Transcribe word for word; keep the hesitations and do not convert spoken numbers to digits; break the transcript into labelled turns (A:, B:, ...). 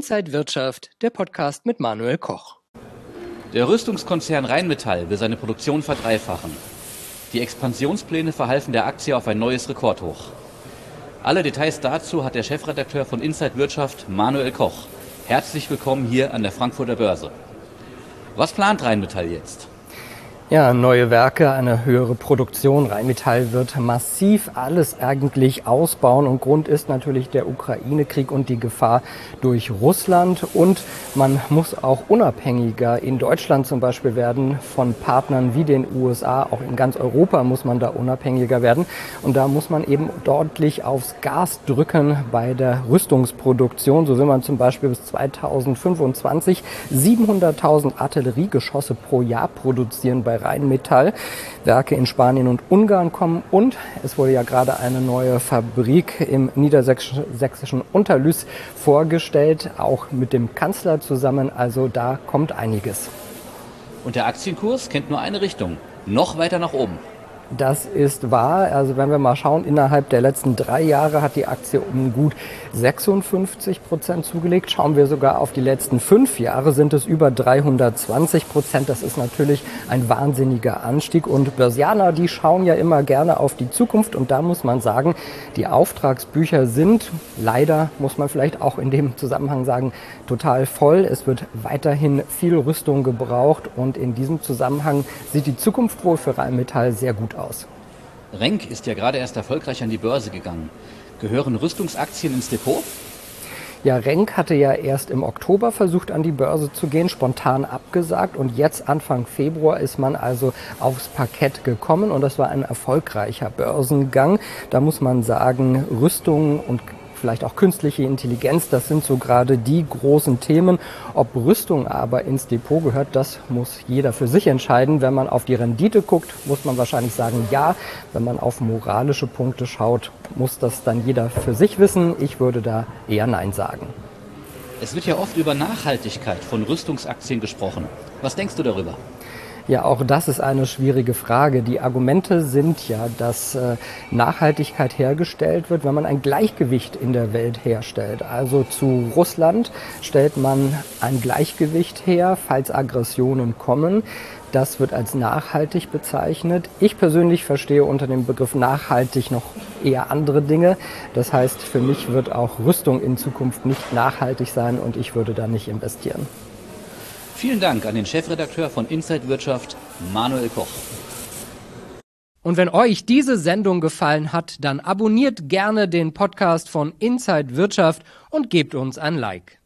A: Inside Wirtschaft, der Podcast mit Manuel Koch.
B: Der Rüstungskonzern Rheinmetall will seine Produktion verdreifachen. Die Expansionspläne verhalfen der Aktie auf ein neues Rekordhoch. Alle Details dazu hat der Chefredakteur von Inside Wirtschaft, Manuel Koch. Herzlich willkommen hier an der Frankfurter Börse. Was plant Rheinmetall jetzt?
A: Ja, neue Werke, eine höhere Produktion. Rheinmetall wird massiv alles eigentlich ausbauen und Grund ist natürlich der Ukraine-Krieg und die Gefahr durch Russland. Und man muss auch unabhängiger in Deutschland zum Beispiel werden von Partnern wie den U S A. Auch in ganz Europa muss man da unabhängiger werden. Und da muss man eben deutlich aufs Gas drücken bei der Rüstungsproduktion. So will man zum Beispiel bis zweitausendfünfundzwanzig siebenhunderttausend Artilleriegeschosse pro Jahr produzieren bei Rheinmetall. Werke in Spanien und Ungarn kommen und es wurde ja gerade eine neue Fabrik im niedersächsischen Unterlüß vorgestellt, auch mit dem Kanzler zusammen. Also da kommt einiges.
B: Und der Aktienkurs kennt nur eine Richtung, noch weiter nach oben.
A: Das ist wahr. Also wenn wir mal schauen, innerhalb der letzten drei Jahre hat die Aktie um gut sechsundfünfzig Prozent zugelegt. Schauen wir sogar auf die letzten fünf Jahre, sind es über dreihundertzwanzig Prozent. Das ist natürlich ein wahnsinniger Anstieg. Und Börsianer, die schauen ja immer gerne auf die Zukunft. Und da muss man sagen, die Auftragsbücher sind leider, muss man vielleicht auch in dem Zusammenhang sagen, total voll. Es wird weiterhin viel Rüstung gebraucht. Und in diesem Zusammenhang sieht die Zukunft wohl für Rheinmetall sehr gut aus.
B: Renk ist ja gerade erst erfolgreich an die Börse gegangen. Gehören Rüstungsaktien ins Depot?
A: Ja, Renk hatte ja erst im Oktober versucht, an die Börse zu gehen, spontan abgesagt. Und jetzt Anfang Februar ist man also aufs Parkett gekommen. Und das war ein erfolgreicher Börsengang. Da muss man sagen, Rüstung und vielleicht auch künstliche Intelligenz, das sind so gerade die großen Themen. Ob Rüstung aber ins Depot gehört, das muss jeder für sich entscheiden. Wenn man auf die Rendite guckt, muss man wahrscheinlich sagen, ja. Wenn man auf moralische Punkte schaut, muss das dann jeder für sich wissen. Ich würde da eher Nein sagen.
B: Es wird ja oft über Nachhaltigkeit von Rüstungsaktien gesprochen. Was denkst du darüber?
A: Ja, auch das ist eine schwierige Frage. Die Argumente sind ja, dass äh, Nachhaltigkeit hergestellt wird, wenn man ein Gleichgewicht in der Welt herstellt. Also zu Russland stellt man ein Gleichgewicht her, falls Aggressionen kommen. Das wird als nachhaltig bezeichnet. Ich persönlich verstehe unter dem Begriff nachhaltig noch eher andere Dinge. Das heißt, für mich wird auch Rüstung in Zukunft nicht nachhaltig sein und ich würde da nicht investieren.
B: Vielen Dank an den Chefredakteur von Inside Wirtschaft, Manuel Koch.
A: Und wenn euch diese Sendung gefallen hat, dann abonniert gerne den Podcast von Inside Wirtschaft und gebt uns ein Like.